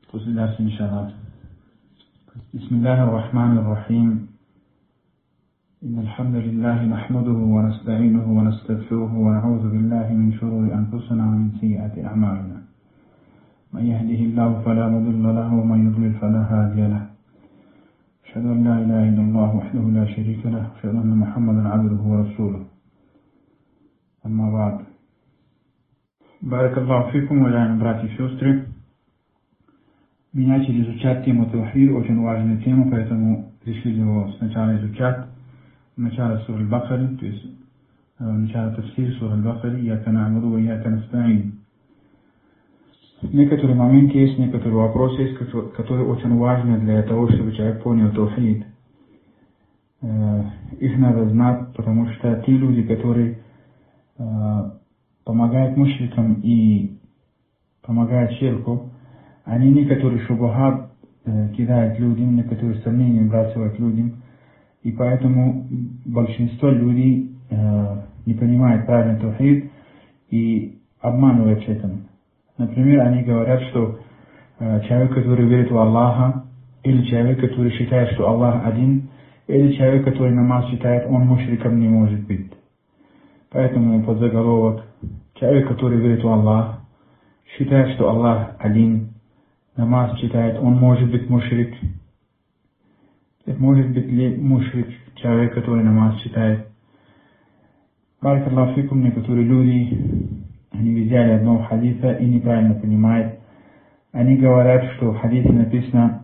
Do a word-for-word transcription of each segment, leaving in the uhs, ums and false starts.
После дарса, иншаллах. Бисмиллахи р-Рахмани р-Рахим. إن الحمد لله نحمده ونستعينه ونستغفره ونعوذ بالله من شرور أنفسنا ومن سيئات أعمالنا. من يهده الله فلا مضل له ومن يضلل فلا هادي له. أشهد أن لا إله إلا الله وحده لا شريك له وأشهد أن محمدا عبده ورسوله. أما بعد. Баракаллаху фикум, уважаемые братья и сестры. Мы начали изучать тему таухид, очень важную тему, поэтому решили его сначала изучать. Начало сур аль-Бакари, то есть начало тафсир сур аль-Бакари, «Ияка на'буду ва ияка наста'ин». Некоторые моменты есть, некоторые вопросы есть, которые очень важны для того, чтобы человек понял таухид. Их надо знать, потому что те люди, которые помогают мушрикам и помогают ширку, они некоторые шубахат кидают людям, некоторые сомнения бросают людям. И поэтому большинство людей э, не понимает правильно таухид и обманывают этим. Например, они говорят, что э, человек, который верит в Аллаха, или человек, который считает, что Аллах один, или человек, который намаз читает, он мушриком не может быть. Поэтому под заголовок: человек, который верит в Аллаха, считает, что Аллах один, намаз читает, он может быть мушрик. Может быть ли мушрик человек, который намаз читает? Баракаллаху фикум, некоторые люди, они взяли одного хадиса и неправильно понимают. Они говорят, что в хадисе написано,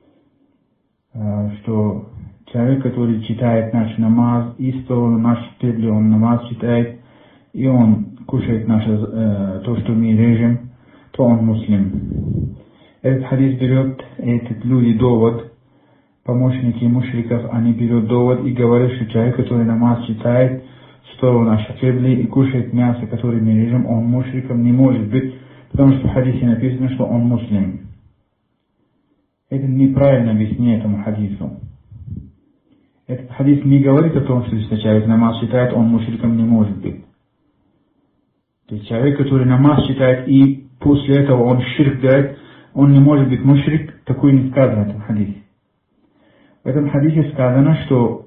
что человек, который читает наш намаз, и в сторону нашей кибли он намаз читает, и он кушает наше, то, что мы режем, то он муслим. Этот хадис берет, этот люди довод, помощники мушриков, они берут довод и говорят, что человек, который намаз читает в сторону нашей кибли и кушает мясо, которое мы режем, он мушриком не может быть, потому что в хадисе написано, что он муслим. Это неправильно объяснение этому хадису. Этот хадис не говорит о том, что если человек намаз читает, он мушриком не может быть. То есть человек, который намаз читает и после этого он ширк делает, он не может быть мушрик, такое не сказано в этом хадисе. В этом хадисе сказано, что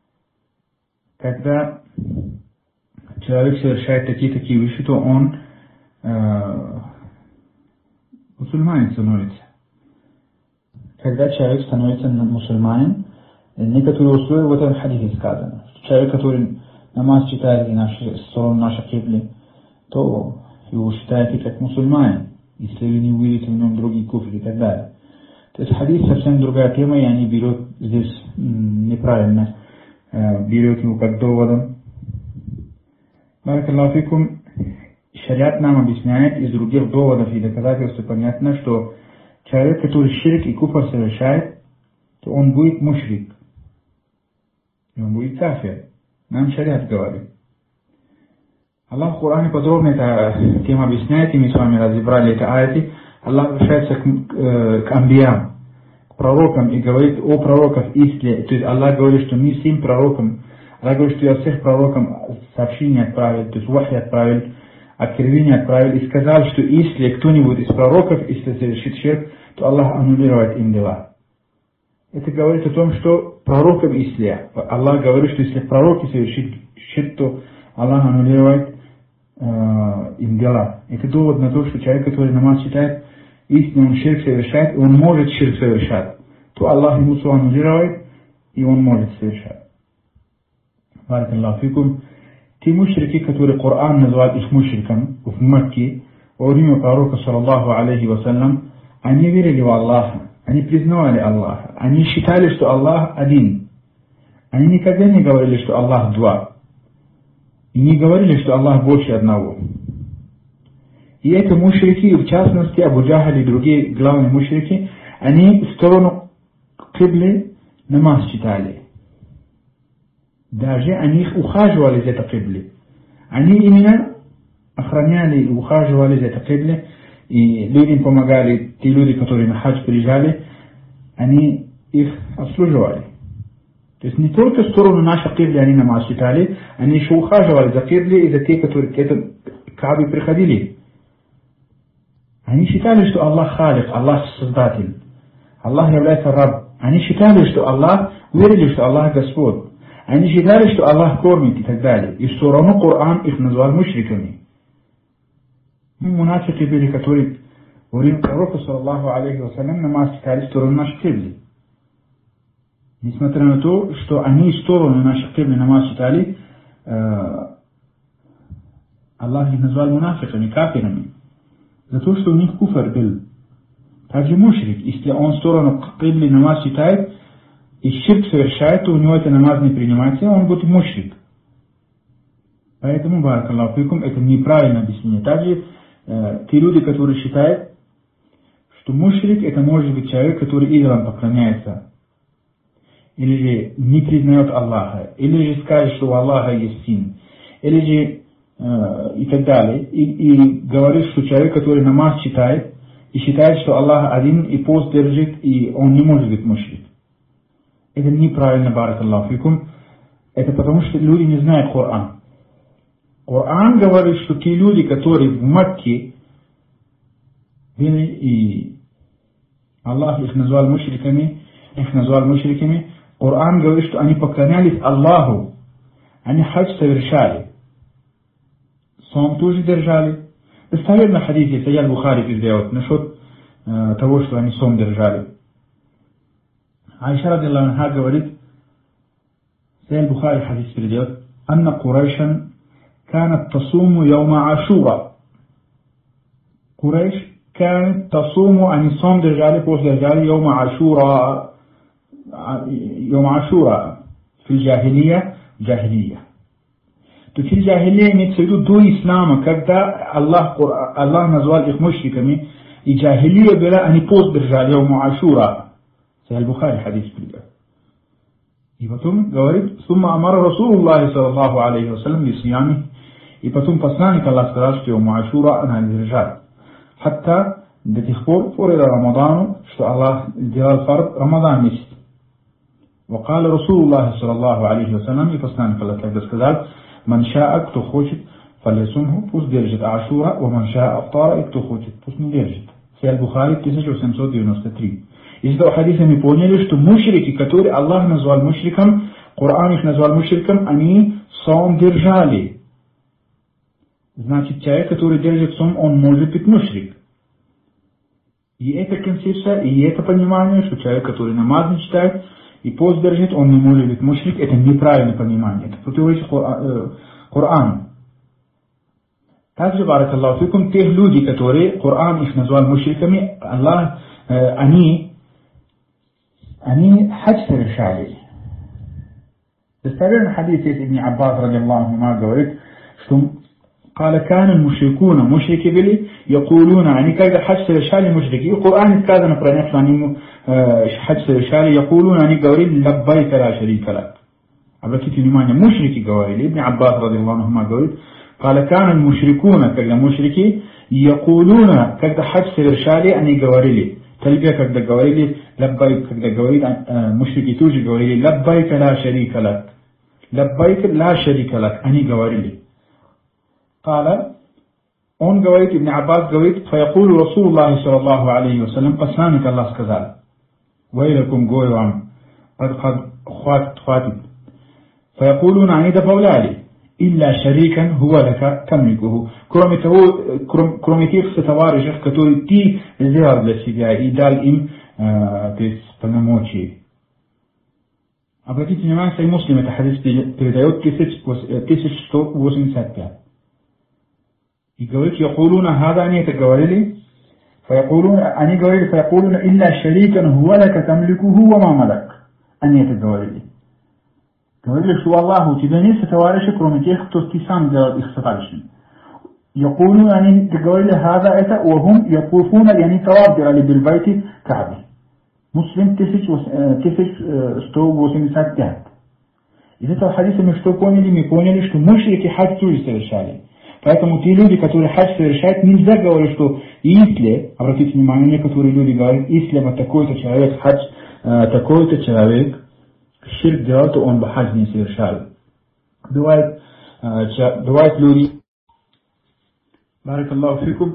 когда человек совершает такие-такие вещи, то он э, мусульманин становится. Когда человек становится мусульманин, некоторые условия в этом хадисе сказано. Человек, который намаз читает в сторону нашей кибли, то его считаете как мусульманин, если вы не увидите в нем другие куфри и так далее. То есть хадис совсем другая тема, и они берут здесь неправильно, берут его как доводом. Баракаллаху фикум, шариат нам объясняет из других доводов и доказательств понятно, что человек, который ширк и куфр совершает, то он будет мушрик, и он будет кафир. Нам шариат говорит. Аллах в Коране подробно эту тему объясняет, и мы с вами разобрали эти аяты. Аллах обращается к, э, к амбиям, к пророкам, и говорит о пророках истине. То есть Аллах говорит, что мы всем пророкам, Аллах говорит, что я всех пророкам сообщение отправил, то есть вахи отправил, откровение отправил, и сказал, что если кто-нибудь из пророков, если совершит ширк, то Аллах аннулирует им дела. Это говорит о том, что пророкам если Аллах говорит, что если пророки совершит ширк, то Аллах аннулирует э, им дела. Это довод на то, что человек, который намаз читает, если он ширк совершает, он может ширк совершать, то Аллах ему все аннулирует, и он может совершать. Баракаллаху фикум. Те мушрики, которые Коран называет их мушриком в Мекке, во время пророка, саллаллаху алейхи вассалям, они верили в Аллаха, они признавали Аллаха, они считали, что Аллах один. Они никогда не говорили, что Аллах два. И не говорили, что Аллах больше одного. И это мушрики, в частности Абу Джахаль и другие главные мушрики, они в сторону кибли намаз читали. Даже они их ухаживали за этой кибли. Они именно охраняли и ухаживали за этой кибли, и людям помогали, те люди, которые на хадж приезжали, они их обслуживали. То есть не только в сторону нашей кибли они намаз читали, они еще ухаживали за кибли и за те, которые к этой Каабе приходили. Они считали, что Аллах Халик, Аллах Создатель, Аллах является Раб. Они считали, что Аллах, верили, что Аллах Господь. Они считали, что Аллах кормит и так далее. И все равно Коран их назвал мушриками. Ну, мунафики были, которые во время пророка, саллаллаху алейхи вассалям, намаз читали в сторону наших кибли. Несмотря на то, что они в сторону наших кибли намаз читали, э, Аллах их назвал мунафиками, кафирами. За то, что у них куфр был. Также мушрик, если он в сторону кибли намаз читает и ширк совершает, то у него это намаз не принимается, он будет мушрик. Поэтому, баракаллаху фикум, это неправильное объяснение. Также э, те люди, которые считают, что мушрик это может быть человек, который идолам поклоняется, или же не признает Аллаха, или же скажет, что у Аллаха есть сын, или же э, и так далее, и, и говорит, что человек, который намаз читает, и считает, что Аллах один и пост держит, и он не может быть мушрик. Это неправильно, баракаллаху фикум. Это потому, что люди не знают Коран. Коран говорит, что те люди, которые в Макке были, и Аллах их назвал мушриками, их назвал мушриками, Коран говорит, что они поклонялись Аллаху, они хадж совершали, сон тоже держали. Достоверно хадис, если я Бухари передает насчет э, того, что они сон держали. Айша радиллаху анха говорит, Сайд Бухари хадис передает, «Анна Курайшан канат тасуму яума Ашура». Курайш канат тасуму, они сон держали, пост держали, яума Ашура, яума Ашура, в джахилия, джахилия. То есть джахилия имеется в виду до ислама, когда Аллах, Аллах назвал их мушриками, и джахилия была, они пост держали, яума Ашура. Сайд Бухари хадис передает. И потом говорит, «Сумма амар Расулуллахи саллаллаху алейхи вассалям бисиями». И потом посланник Аллах сказал, что его Ашура она держать. Хатта до тех пор, фурира Рамадану, что Аллах сделал фард Рамадан месяц. وقال Расулуллахи саллаллаху алейхи вассалям, и посланник Аллах тогда сказал, «Ман шаа, кто хочет, фалисумху, пусть держит Ашура, ва ман шаа афтара, и кто хочет, пусть не держит». Сайд Бухари тысяча восемьсот девяносто три. Из этого хадиса мы поняли, что мушрики, которые Аллах назвал мушриком, Коран их назвал мушриком, они сом держали. Значит, человек, который держит сом, он может быть мушрик. И эта концепция, и это понимание, что человек, который намаз не читает и пост держит, он не может быть мушрик, это неправильное понимание. Это противоречит Корану. Также, баракаллаху фикум, тех людей, которые Коран их назвал мушриками, Аллах, э, они Они хадж совершали. Достоверный хадис из Ибн Аббас радиллаху анху говорит, что قال كان المشركون مشركي были يقولون, они когда хадж совершали мушрики, и в Коране сказано про них, что они хадж совершали, يقولون, они говорили لبيك لا شريك لك. Обратите внимание, мушрики говорили, Ибн Аббас радиллаху анху говорит, قال كان المشركون, когда мушрики, يقولون, когда хадж совершали, они говорили, Тальбия, когда говорили, лаббайк, когда говорили, э, мушрики тоже говорили, лаббайка ла шарика лак. Лаббайка ла шарика лак. Они говорили. Кала, он говорит, Ибн Аббас говорит, фаякулу Расулуллахи саллаллаху алейхи вассалям, посланник Аллах сказал, вайлакум, гой вам, хватит, хватит. Фаякулуна, они добавляли, илля шарикан хуа лака тамликуху. Кроме того, кроме, кроме тех сотоварищей, которые ты сделал для себя и дал им, э, то есть, полномочий. Обратите внимание, Сахих Муслим, это хадис передает тысяча сто восемьдесят пять. И говорит, якулуна хада, они это говорили, фаякулуна, они говорили, фаякулуна илля шарикан хуа лака тамликуху ва ма малак. Они это говорили. Говорили, что Аллаху, у тебя нет сотоварищей, кроме тех, кто ты сам делал их сотоварищами. Якулуна, они говорили, хада это, уахум, якуфуна, и они талаб делали бильбайти Кааби. Муслим тысяча сто восемьдесят пять. Из этого хадиса мы что поняли? Мы поняли, что мушрики хадж тоже совершали. Поэтому те люди, которые хадж совершают, нельзя говорить, что если, обратите внимание, некоторые люди говорят, если вот такой-то человек хадж, такой-то человек ширк делал, то он бы хадж не совершал. Бывает, бывают люди, баракаллаху фикум,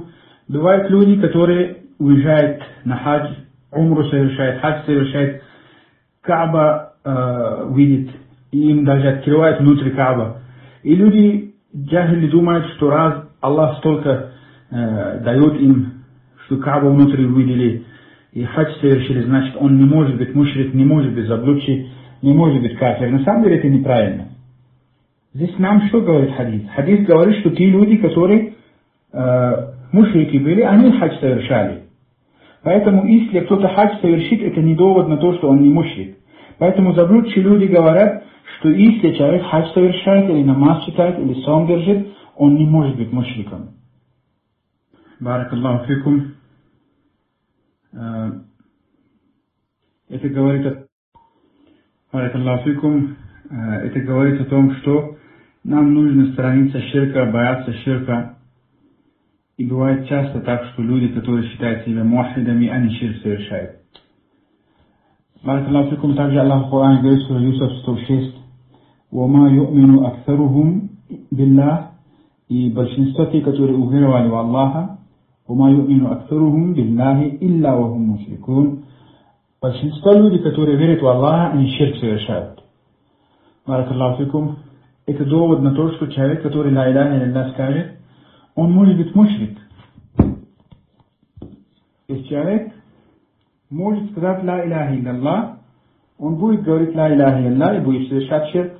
Бывают люди, которые уезжают на хадж, умру совершают, хадж совершают, Кааба э, видит, и им даже открывают внутри Кааба. И люди, джахили, думают, что раз Аллах столько э, дает им, что Каабу внутри увидели, и хадж совершили, значит, он не может быть мушрик, не может быть заблудший, не может быть кафир. На самом деле это неправильно. Здесь нам что говорит хадис? Хадис говорит, что те люди, которые э, мушрики были, они хадж совершали. Поэтому, если кто-то хадж совершит, это не довод на то, что он не мушрик. Поэтому заблудшие люди говорят, что если человек хадж совершает, или намаз читает, или сон держит, он не может быть мушриком. Баракаллаху фикум. Это говорит о... Баракаллаху фикум. Это говорит о том, что нам нужно сторониться ширка, бояться ширка. И бывает часто так, что люди, которые считают себя мухидами, они ширк совершают. Баракаллаху фикум. Также Аллах в Коране говорит, сура Юсуф сто шесть. «Вама ю'мину аксарухум билlah». И большинство тех, которые уверовали в Аллаха, «Вама ю'мину аксарухум биллахи илля вахум мушрикун». Большинство людей, которые верят в Аллаха, они ширк совершают. Баракаллаху фикум. Это довод на то, что человек, который ла иляха илля скажет, он может быть мушрик. Если человек может сказать ла иляха илля, он будет говорить ла иляха илля и будет совершать ширк.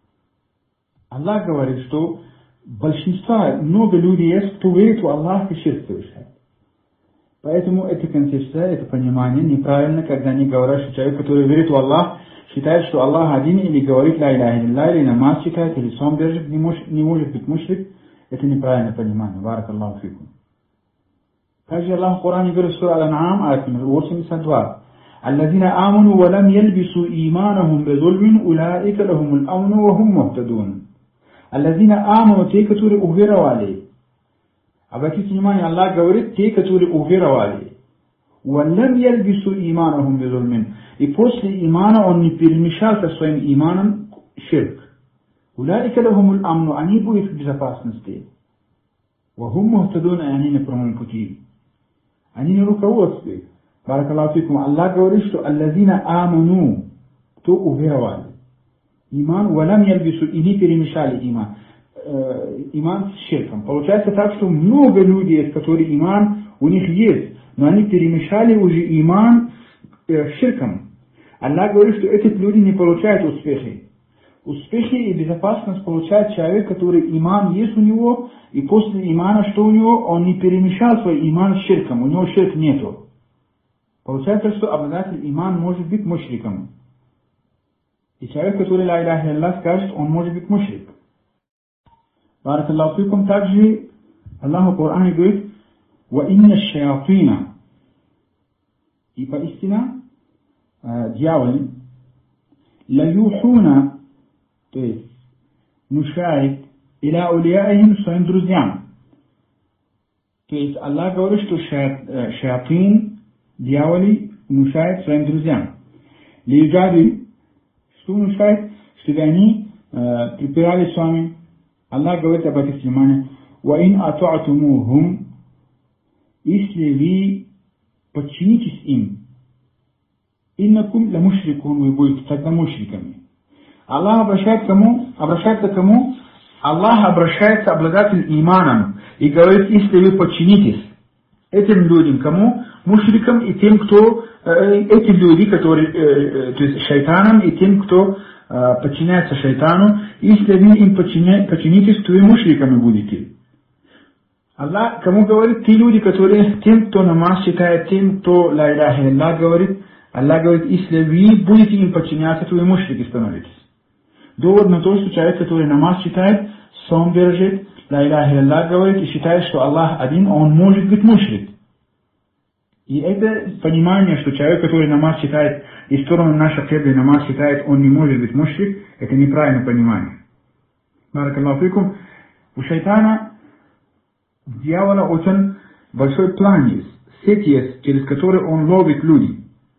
Аллах говорит, что большинство, много людей есть, кто верит в Аллаха и ширк совершает. Поэтому эта концепция, это понимание неправильно, когда они говорят, что человек, который верит в Аллах, считает, что Аллах один, или говорит ла иляха илля, или намаз читает, или сон держит, не может, не может быть мушрик. Это неправильное понимание. Баракаллаху фикум. Также Аллах в Коране говорит, сура Аль-Ан'ам, аят номер восемьдесят два. الذين آمنوا ولم يلبسوا إيمانهم بظلم أولئك لهم الأمن وهم مهتدون. Аллазина аману, те, которые уверовали. Обратите внимание, Аллах говорит, те, которые уверовали. Валлам ялбису иманахум бизульмин. И после имана он не перемешался своим иманом ширк. Улайка лахумул амну, они будут в безопасности. Вахум мухтадун, они на прямом пути. Они на руководстве. Баракаллаху фикум. Аллах говорит, что аллазина аману, кто уверовали. Иман, валам ялбису, и не перемешали иман. Э, иман с ширком. Получается так, что много людей, которые иман у них есть, но они перемешали уже иман э, с ширком. Аллах говорит, что эти люди не получают успехи. Успехи и безопасность получает человек, который иман есть у него, и после имана, что у него, он не перемешал свой иман с ширком, у него ширк нету. Получается, что обладатель иман может быть мушриком. И человек, который ла иляха илля скажет, он может быть мушрик. Баракаллаху фикум. Также Аллах в Коране говорит, «Ва инна шаятина». И поистина, э, дьяволы, «Ла юхуна», то есть, внушает, «Иля улияихим», своим друзьям. То есть, Аллах говорит, что шаятин, дьяволы, внушает своим друзьям. «Лиджади», что внушает, чтобы они э, припирали с вами. Аллах говорит, обратите внимание, وَإِنْ أَطَعْتُمُوهُمْ, если вы подчинитесь им, إِنَّكُمْ لَمُشْرِكُونَ, вы будете тогда мушриками. Аллах обращается к кому? Обращается к кому? Аллах обращается к обладателю иманом и говорит, если вы подчинитесь этим людям, кому? Мушрикам и тем, кто, э, эти люди, которые, э, то есть шайтанам и тем, кто э, подчиняется шайтану, если вы им подчиня, подчинитесь, то вы мушриками будете. Аллах кому говорит? Те люди, которые, тем, кто намаз читает, тем, кто ла иляха илля говорит, Аллах говорит, если вы будете им подчиняться, то вы мушрики становитесь. Довод на то, что человек, который намаз читает, сон держит, ла иляха илля говорит и считает, что Аллах один, он может быть мушрик. И это понимание, что человек, который намаз читает, и сторону нашей акиды намаз читает, он не может быть мушрик, это неправильное понимание. Баракаллаху фикум. У шайтана, у дьявола очень большой план есть, сеть есть, через который он ловит людей.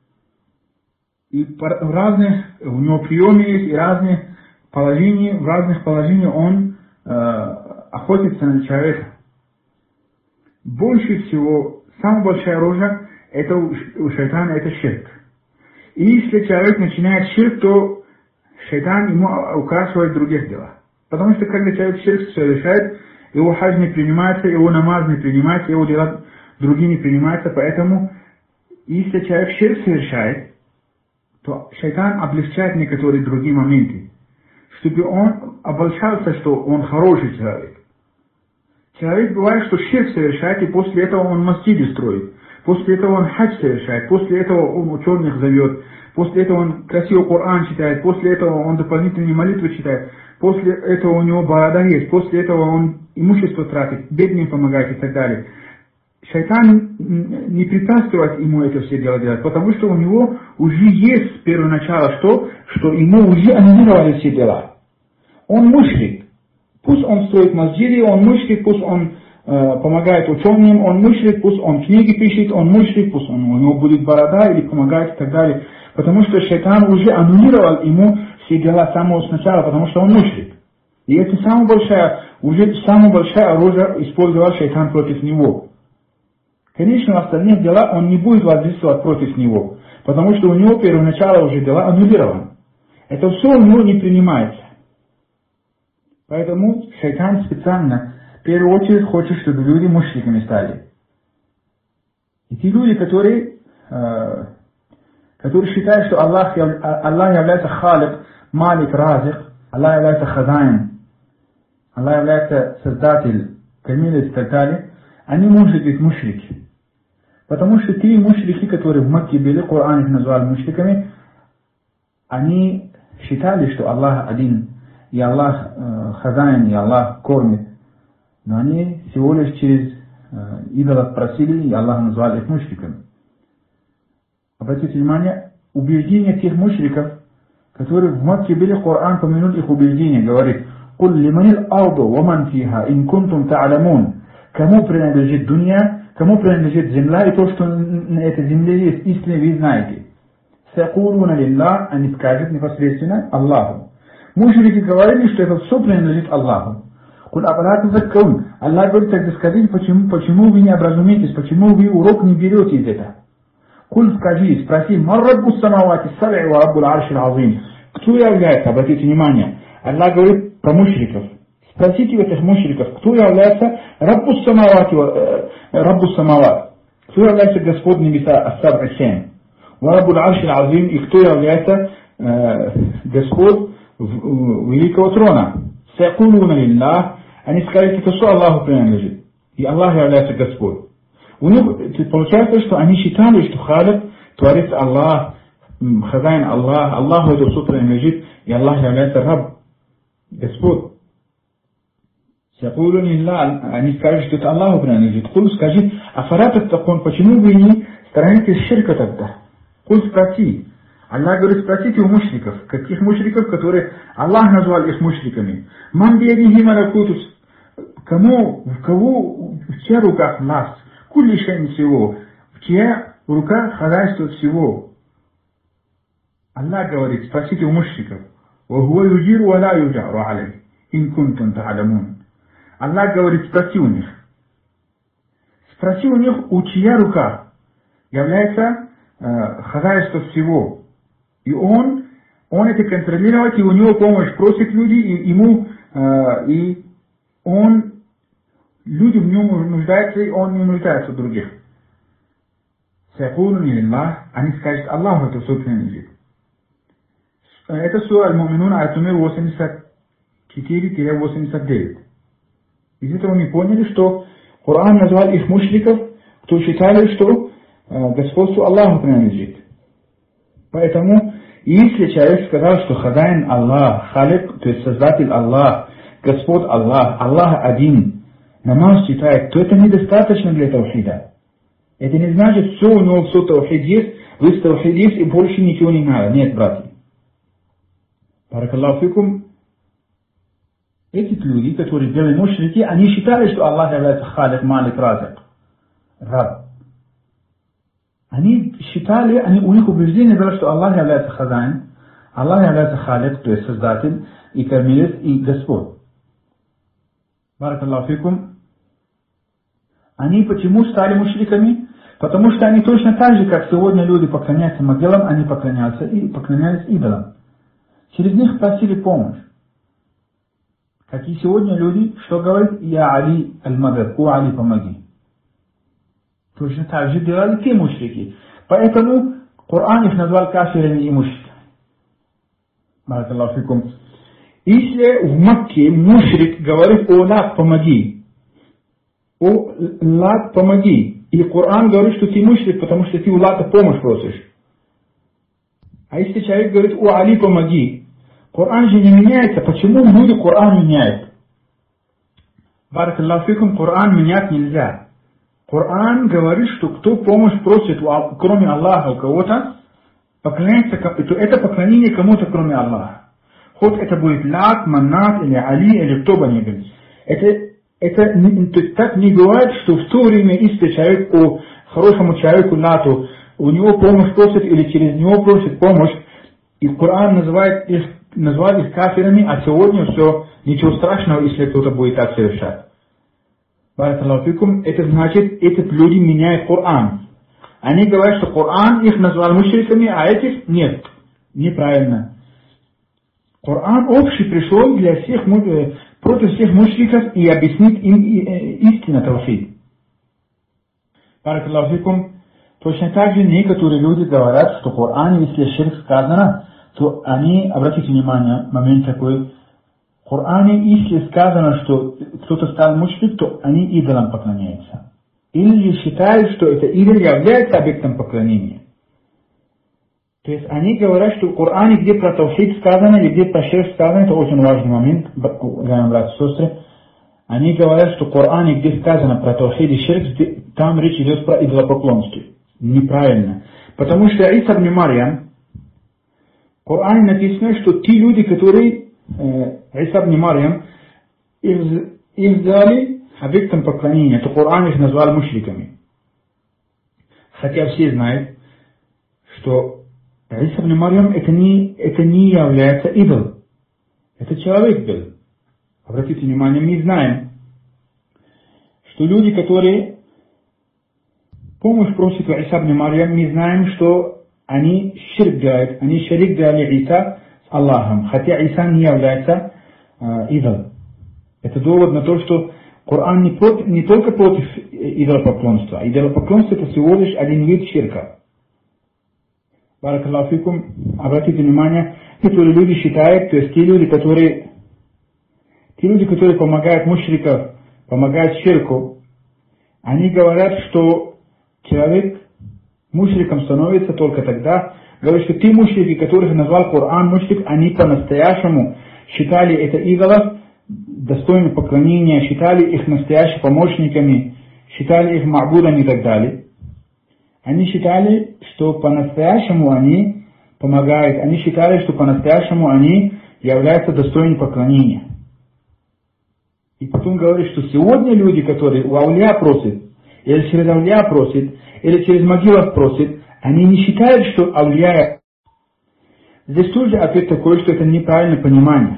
И в разных, у него приемы есть, и разные положения, в разных положениях он э, охотится на человека. больше всего, самая большая рожа, это у, у шайтана, это ширк. И если человек начинает ширк, то шайтан ему указывает в других делах. Потому что когда человек ширк совершает, его хадж не принимается, его намаз не принимается, его дела другие не принимаются. Поэтому, если человек ширк совершает, то шайтан облегчает некоторые другие моменты, чтобы он обольщался, что он хороший человек. Человек бывает, что ширк совершает, и после этого он масджиды строит. После этого он хадж совершает, после этого он ученых зовет, после этого он красиво Коран читает, после этого он дополнительные молитвы читает, после этого у него борода есть, после этого он имущество тратит, бедным помогает и так далее. Шайтан не препятствует ему это все дело делать, потому что у него уже есть с первого начала что, что ему уже аннулировали все дела. Он мушрик. Пусть он строит масджиды, он мушрик, пусть он э, помогает ученым, он мушрик, пусть он книги пишет, он мушрик, пусть он, у него будет борода или помогает и так далее. Потому что шайтан уже аннулировал ему все дела с самого начала, потому что он мушрик. И это самая большая, уже самая большая оружие использовал шайтан против него. Конечно, в остальных делах он не будет воздействовать против него, потому что у него первоначально уже дела аннулированы. Это все у него не принимается. Поэтому шайтан специально, в первую очередь, хочет, чтобы люди мушриками стали. И те люди, которые, э, которые считают, что Аллах, Аллах является халик, малик, разик, Аллах является хазаин, Аллах является создатель, камилец и так далее, они могут быть мушрики. Потому что те мушрики, которые в Макке были, Коран их назвал мушриками, они считали, что Аллах один, и Аллах э, хазаин, и Аллах кормит. Но они всего лишь через э, идолов просили, и Аллах назвал их мушриками. Обратите внимание, убеждения тех мушриков, которые в Макке были, Коран помянул их убеждения, говорит: «Куль лиманил ауду ваман фиха, ин кунтум та'аламун». Кому принадлежит дуня, кому принадлежит земля, и то, что на этой земле есть, истинно вы знаете. Сякулуна лилла, они скажут непосредственно Аллаху. Мушрики говорили, что это все принадлежит Аллаху. Куль апарату заккаун. Аллах говорит: тогда скажите, почему, почему вы не образумитесь, почему вы урок не берете из этого. Куль скажи, спроси, марраббу самавати саб'и ва раббул аршил азим. Кто является, обратите внимание, Аллах говорит про мушриков. Спросите у этих мушриков, кто является раббу самавати, раббу самават, кто является Господь небеса ас-саб'и семь, ва раббул аршил азим, и кто является э, Господь великого трона. Сякулуна лилла, они скажут, это все Аллаху принадлежит. И Аллах является Господь. У них получается, что они считали, что халик, творец Аллах, хазаин Аллах, Аллаху это все принадлежит, и Аллах является раб, Господь. Сякулуна лилла, они скажут, что это Аллаху принадлежит. Куль скажи, афарат такон, почему вы не сторонитесь ширка тогда? Куль спроси. Аллах говорит, спросите у мушриков, каких мушриков, которые Аллах назвал их мушриками. Ман биядихи малакутус, кому, в кого, в чья руках власть, кулли шайн всего, в чья руках хозяйство всего. Аллах говорит, спросите у мушриков. Вахуа юджиру ва ла юджару алей, ин кунтум та'аламун. Аллах говорит, спроси у них. Спроси у них, у чья рука является э, хозяйство всего. И он, он это контролирует, и у него помощь просит люди, и ему, э, и он, люди в нем нуждаются, и он не нуждается в других. Сякулун лилlah, они скажут, Аллаху это все принадлежит. Это сура Аль-Муминун, аят номер восемьдесят четыре - восемьдесят девять. Из этого мы поняли, что Коран назвал их мушриков, кто считали, что э, господство Аллаху принадлежит. Поэтому, если человек сказал, что хазаин Аллах, халик, то есть создатель Аллах, Господь Аллах, Аллах один, намаз читает, то это недостаточно для таухида. Это не значит, все у него все таухид есть, вы с таухид есть и больше ничего не надо. Нет, братья. Баракаллаху фикум. Эти люди, которые были мушрики, они считали, что Аллах является халик, малик, разик, раб. Они считали, они, у них убеждение было, что Аллах является хазаин, Аллах является халик, то есть создатель, и кормилец, и Господь. Баракаллаху фикум. Они почему стали мушриками? Потому что они точно так же, как сегодня люди поклоняются могилам, они поклонялись, и поклонялись идолам. Через них просили помощь. Как и сегодня люди, что говорят, я Али аль-Мадад, о Али, помоги. Точно так же делали те мушрики. Поэтому Коран их назвал кафирами и мушриками. Баракаллаху фикум. Если в Макке мушрик говорит, о Лат, помоги. О Лат, помоги. И Коран говорит, что ты мушрик, потому что ты у Лата помощь просишь. А если человек говорит, о Али, помоги. Коран же не меняется. Почему люди Коран меняют? Баракаллаху фикум, Коран менять нельзя. Коран говорит, что кто помощь просит, кроме Аллаха, у кого-то, поклоняется, то это поклонение кому-то, кроме Аллаха. Хоть это будет Лат, Манат, или Али, или кто бы ни был. Это, это то есть, так не бывает, что в то время, если человек о хорошему человеку Лату, у него помощь просит, или через него просит помощь, и Коран называет их, называет их кафирами, а сегодня все, ничего страшного, если кто-то будет так совершать. Это значит, эти люди меняют Коран. Они говорят, что Коран их назвал мушриками, а этих нет. Неправильно. Коран общий пришел для всех, против всех мушриков и объяснит им истину тавхид. Баракаллаху фикум. Точно так же некоторые люди говорят, что в Коране, если ширк сказано, то они, обратите внимание, момент такой, в Коране, если сказано, что кто-то стал мушрик, то они идолам поклоняются. Или же считают, что это идол является объектом поклонения. То есть они говорят, что в Коране, где про тавхид сказано, или где про ширк сказано, это очень важный момент, уважаемые братья и сестры. Они говорят, что в Коране, где сказано про тавхид и ширк, там речь идет про идолопоклонство. Неправильно. Потому что Иса ибн Марьям, в Коране написано, что те люди, которые Иса ибн Марьям, их, их взяли объектом поклонения, то Коран их назвал мушриками. Хотя все знают, что Иса ибн Марьям это не, это не является идол. Это человек был. Обратите внимание, мы знаем, что люди, которые помощь просят у Иса ибн Марьям, мы знаем, что они ширк делают, они шарик делали Иса с Аллахом, хотя Иса не является э, идолом. Это довод на то, что Коран не, против, не только против идолопоклонства, а идолопоклонство это всего лишь один вид ширка. Баракаллаху фикум, обратите внимание, которые люди считают, то есть те люди, которые, те люди, которые помогают мушрикам, помогают ширку, они говорят, что человек мушриком становится только тогда, говорят, что те мушрики, которых назвал Коран мушрик, они по-настоящему считали это идолов достойными поклонения, считали их настоящими помощниками, считали их ма'будами и так далее. Они считали, что по-настоящему они помогают, они считали, что по-настоящему они являются достойными поклонения. И потом говорят, что сегодня люди, которые у ауля просят, или через ауля просят, или через могилов просят, они не считают, что ауля... Здесь тоже ответ такой, что это неправильное понимание.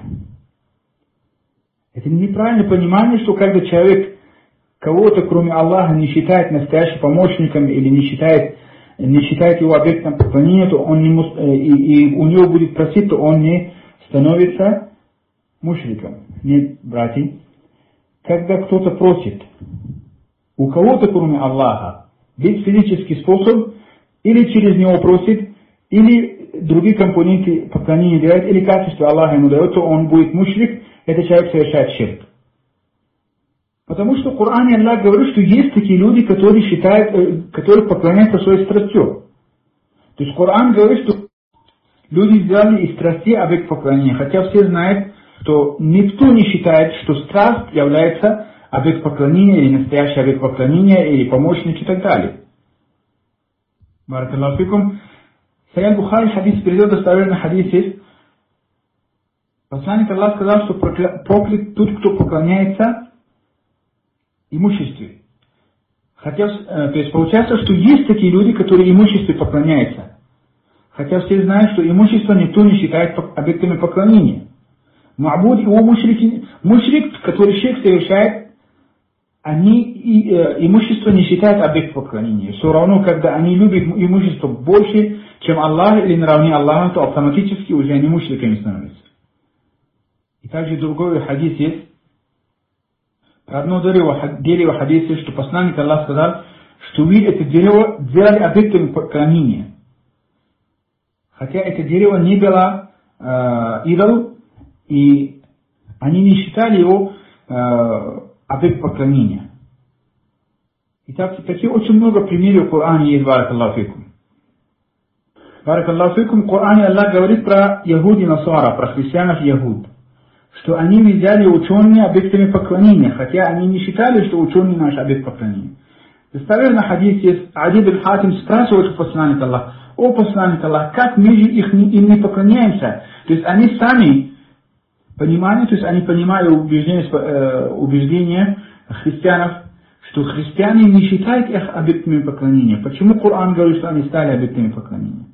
Это неправильное понимание, что когда человек кого-то, кроме Аллаха, не считает настоящим помощником или не считает, не считает его объектом поклонения, то он не, и, и у него будет просить, то он не становится мушриком. Нет, братья. Когда кто-то просит у кого-то, кроме Аллаха, без физический способ, или через него просит, или другие компоненты поклонения делает, или качество Аллаха ему дает, то он будет мушрик, этот человек совершает ширк. Потому что в Коране Аллах говорит, что есть такие люди, которые считают, которые поклоняются своей страстью. То есть Коран говорит, что люди взяли из страсти объект поклонения, хотя все знают, что никто не считает, что страсть является объект поклонения, или настоящий объект поклонения, или помощник и так далее. Баракаллаху фикум. Сайяд Бухари хадис перевел достоверный хадис. Посланник Аллаха сказал, что проклят тот, кто поклоняется имуществу. Хотя, то есть получается, что есть такие люди, которые имуществу поклоняются. Хотя все знают, что имущество никто не считает объектами поклонения. Ма'буд его мушрик, мушрик, который ширк совершает, они и, э, имущество не считают объектом поклонения. Все равно, когда они любят имущество больше, чем Аллах или наравне Аллаха, то автоматически уже они мушриками становятся. И также другой хадис есть. Про одно дерево, дерево хадисе, что посланник Аллаха сказал, что вы это дерево делали объектом поклонения. Хотя это дерево не было э, идол, и они не считали его э, объект поклонения. Итак, таких очень много примеров в Коране есть, баракаллаху фикум. Баракаллаху фикум, в Коране Аллах говорит про Яхуд и Насара, про христианов и Яхуд, что они взяли ученые объектами поклонения, хотя они не считали, что ученые наш объект поклонения. Достоверно хадис есть, Ади бин Хатим спрашивает у посланника Аллаха: о посланник Аллах, как мы же их не, им не поклоняемся? То есть они сами понимали, то есть они понимали убеждения, э, убеждения христианов, что христиане не считают их объектами поклонения. Почему Коран говорит, что они стали объектами поклонения?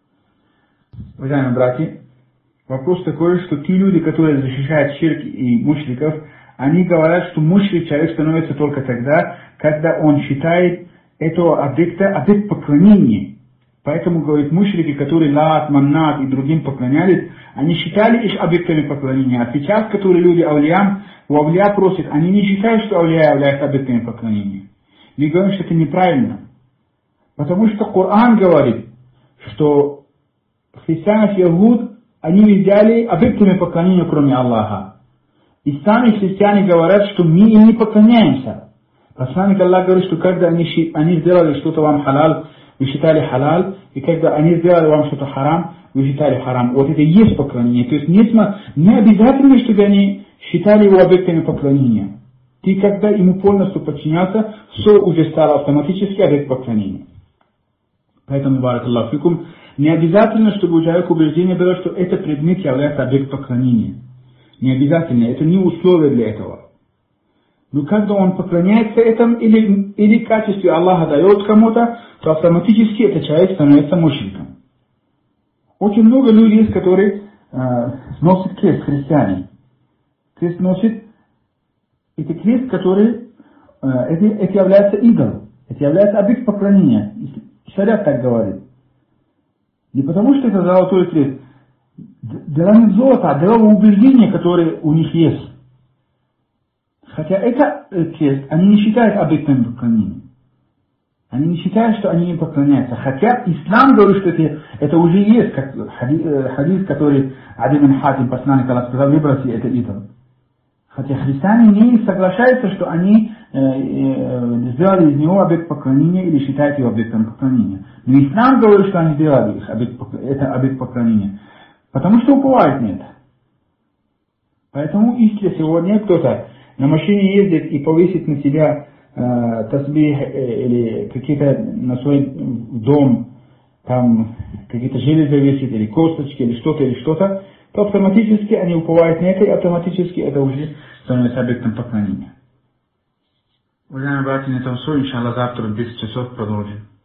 Уважаемые братья, вопрос такой, что те люди, которые защищают ширк и мушриков, они говорят, что мушрик человек становится только тогда, когда он считает этого объекта объект поклонения. Поэтому, говорит, мушрики, которые Лат, Маннат и другим поклонялись, они считали их объектами поклонения. А сейчас, которые люди авлиям, у авлия просят, они не считают, что авлия являются объектами поклонения. Мы говорим, что это неправильно. Потому что Коран говорит, что христианов и Яхуд, они взяли объектами поклонения, кроме Аллаха. И сами христиане говорят, что мы им не поклоняемся. Посланник Аллах говорит, что когда они, они сделали что-то вам халал, вы считали халал, и когда они сделали вам что-то харам, вы считали харам. Вот это и есть поклонение. То есть не, не обязательно, чтобы они считали его объектами поклонения. Ты, когда ему полностью подчинялся, все уже стало автоматически объект поклонения. Поэтому, баракаллаху фикум, не обязательно, чтобы у человека убеждение было, что этот предмет является объектом поклонения. Не обязательно, это не условие для этого. Но когда он поклоняется этому или, или в качестве Аллаха дает кому-то, то автоматически этот человек становится мушриком. Очень много людей есть, которые э, носят крест, христиане. Крест носит, это крест, который, э, это, это является идолом, это является объект поклонения. Шариат так говорит. Не потому что это золотой крест, дело не золото, а дело убеждения, которые у них есть. Хотя это крест, они не считают объектом поклонения. Они не считают, что они им поклоняются. Хотя ислам говорит, что это, это уже есть, как хадис, хадис который Ади бин Хатим, посланник Аллаха, сказал, выброси это идол. Хотя христиане не соглашаются, что они э, э, сделали из него объект поклонения или считают его объектом поклонения. Но ислам говорит, что они сделали их объект, это объект поклонения. Потому что уповают на это. Поэтому если сегодня кто-то на машине ездит и повесит на себя э, тасбих э, или какие-то на свой дом, там какие-то железы весит, или косточки, или что-то, или что-то, то автоматически они уповают на это, и автоматически это уже становится объектом поклонения. Уважаемые братья, на этом все, иншаллах, завтра в десять часов продолжим.